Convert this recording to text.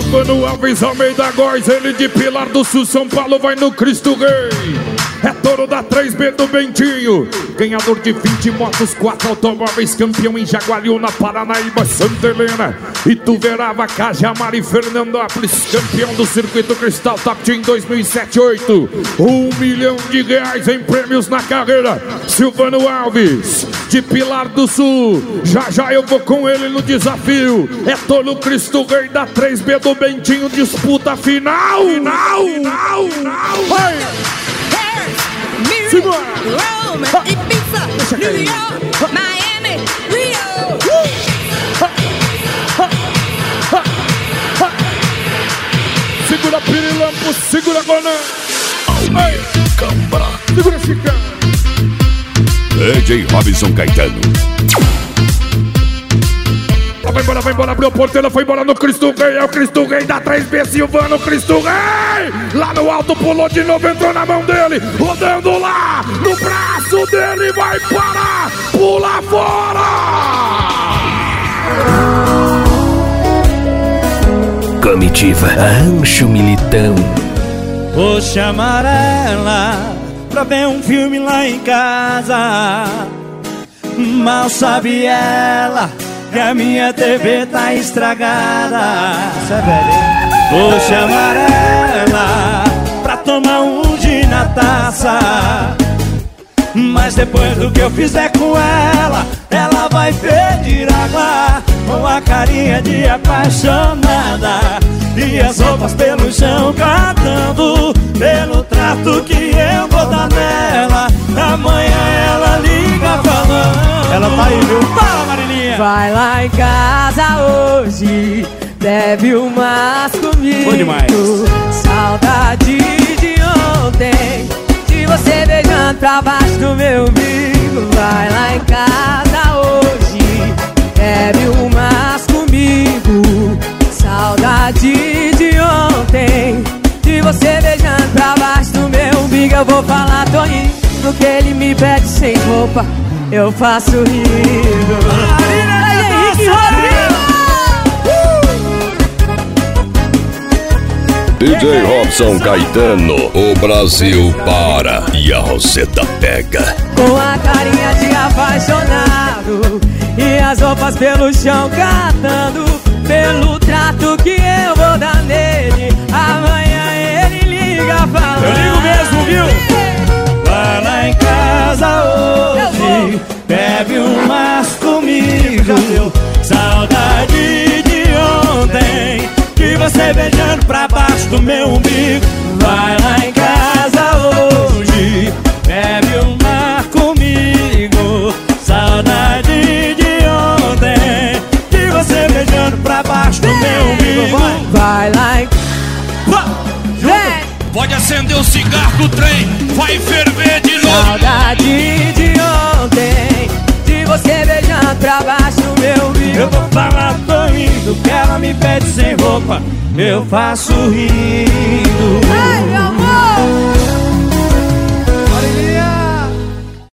Silvano Alves Almeida Góes, ele de Pilar do Sul, São Paulo, vai no Cristo Rei. É touro da 3B do Bentinho, ganhador de 20 motos, 4 automóveis, campeão em Jaguariúna, Paranaíba, Santa Helena, Ituverava, Cajamar e Fernandópolis, campeão do Circuito Cristal Top Team 2007-8. R$1 milhão em prêmios na carreira. Silvano Alves, de Pilar do Sul, já eu vou com ele no desafio. É touro Cristo Rei da 3B do Bentinho, disputa final. Vai! Rome, Ibiza, New York, Miami, Rio. Segura Pirilampo, segura Gonan. Segura Chica. DJ Robson Caetano. Vai embora, abriu a porteira, foi embora no Cristo Rei. É o Cristo Rei da 3B, Silvano, Cristo Rei. Lá no alto, pulou de novo, entrou na mão dele. Rodando lá, no braço dele, vai parar. Pula fora. Comitiva Rancho Militão. Vou chamar ela pra ver um filme lá em casa. Mal sabe ela que a minha TV tá estragada. Vou chamar ela pra tomar um gin na taça. Mas depois do que eu fizer com ela, ela vai pedir água com a carinha de apaixonada e as roupas pelo chão cantando pelo trato que eu vou dar nela. Amanhã ela liga falando. Ela tá aí, viu? Fala, Marilinha! Vai lá em casa hoje, bebe umas comigo. Bom demais. Saudade de ontem, de você beijando pra baixo do meu umbigo. Vai lá em casa hoje, bebe umas comigo. Saudade de ontem, de você beijando pra baixo do meu umbigo. Eu vou falar Toninho, do que ele me pede sem roupa, eu faço rindo. DJ Robson Caetano, o Brasil para e a Roseta pega. Com a carinha de apaixonado e as roupas pelo chão catando pelo trato que eu vou dar nele. Amanhã ele liga falando. Eu ligo mesmo, viu? Vai lá em casa hoje, bebe umas comigo. Saudade de ontem, de você beijando pra baixo do meu umbigo. Vai lá em casa hoje, bebe uma comigo. Saudade de ontem, de você beijando pra baixo do meu umbigo. Vai lá em... Pode acender o cigarro do trem, vai ferver de novo. Saudade de ontem, de você beijando pra baixo do meu umbigo. Eu vou falar, tô indo, que ela me pede sem roupa, eu faço rindo.